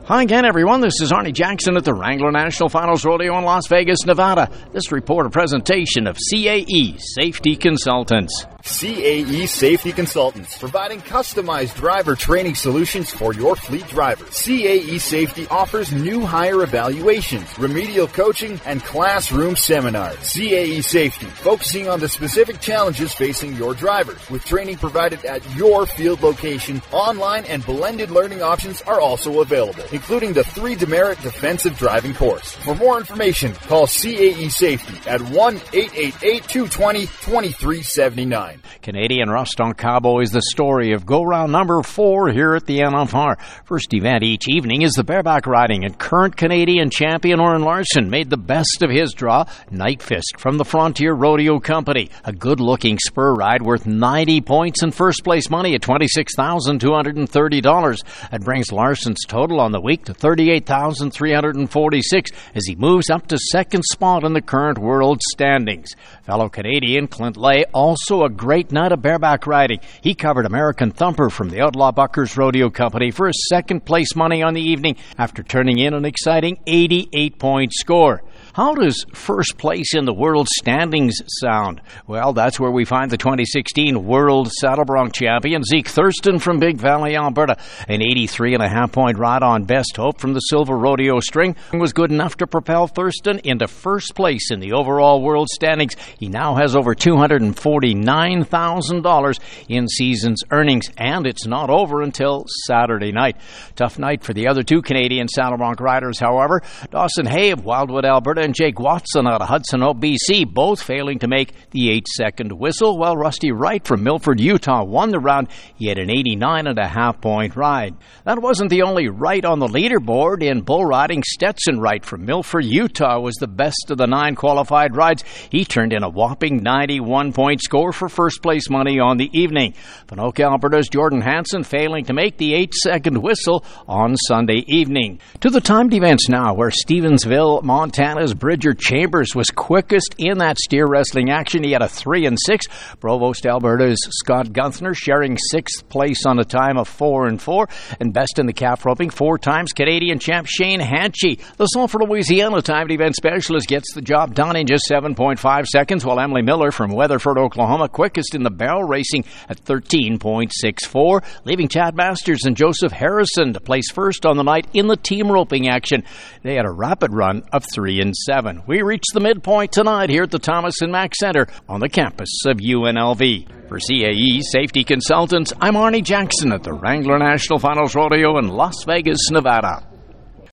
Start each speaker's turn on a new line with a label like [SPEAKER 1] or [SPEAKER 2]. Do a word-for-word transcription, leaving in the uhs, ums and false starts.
[SPEAKER 1] Hi again, everyone. This is Arnie Jackson at the Wrangler National Finals Rodeo in Las Vegas, Nevada. This report a presentation of C A E Safety Consultants.
[SPEAKER 2] C A E Safety Consultants, providing customized driver training solutions for your fleet drivers. C A E Safety offers new hire evaluations, remedial coaching, and classroom seminars. C A E Safety, focusing on the specific challenges facing your drivers, with training provided at your field location. Online and blended learning options are also available, including the three demerit defensive driving course. For more information, call C A E Safety at one eight eight eight, two two zero, two three seven nine.
[SPEAKER 1] Canadian Rust on Cabo is the story of go-round number four here at the N F R. First event each evening is the bareback riding, and current Canadian champion Oren Larson made the best of his draw, Night Fist from the Frontier Rodeo Company. A good-looking spur ride worth ninety points and first-place money at twenty-six thousand two hundred thirty dollars. That brings Larson's total on the week to thirty-eight thousand three hundred forty-six dollars as he moves up to second spot in the current world standings. Fellow Canadian Clint Lay, also a great night of bareback riding. He covered American Thumper from the Outlaw Buckers Rodeo Company for his second place money on the evening after turning in an exciting eighty-eight point score. How does first place in the world standings sound? Well, that's where we find the twenty sixteen World Saddle Bronc champion Zeke Thurston from Big Valley, Alberta. An eighty-three and a half point ride on Best Hope from the Silver Rodeo String was good enough to propel Thurston into first place in the overall world standings. He now has over two hundred forty-nine thousand dollars in season's earnings, and it's not over until Saturday night. Tough night for the other two Canadian Saddle Bronc riders, however. Dawson Hay of Wildwood, Alberta, and Jake Watson out of Hudson Hope, B C, both failing to make the eight-second whistle, while Rusty Wright from Milford, Utah, won the round. He had an eighty-nine and a half point ride. That wasn't the only Wright on the leaderboard. In bull riding, Stetson Wright from Milford, Utah, was the best of the nine qualified rides. He turned in a whopping ninety-one point score for first place money on the evening. Pinoque, Alberta's Jordan Hansen failing to make the eight-second whistle on Sunday evening. To the timed events now, where Stevensville, Montana's Bridger Chambers was quickest in that steer wrestling action. He had a three and six. Provost, Alberta's Scott Gunther sharing sixth place on a time of four and four. And best in the calf roping, four times Canadian champ Shane Hanchy. The Sulphur, Louisiana timed event specialist gets the job done in just seven point five seconds, while Emily Miller from Weatherford, Oklahoma, quickest in the barrel racing at thirteen point six four, leaving Chad Masters and Joseph Harrison to place first on the night in the team roping action. They had a rapid run of three and seven. We reach the midpoint tonight here at the Thomas and Mack Center on the campus of U N L V. For C A E Safety Consultants, I'm Arnie Jackson at the Wrangler National Finals Rodeo in Las Vegas, Nevada.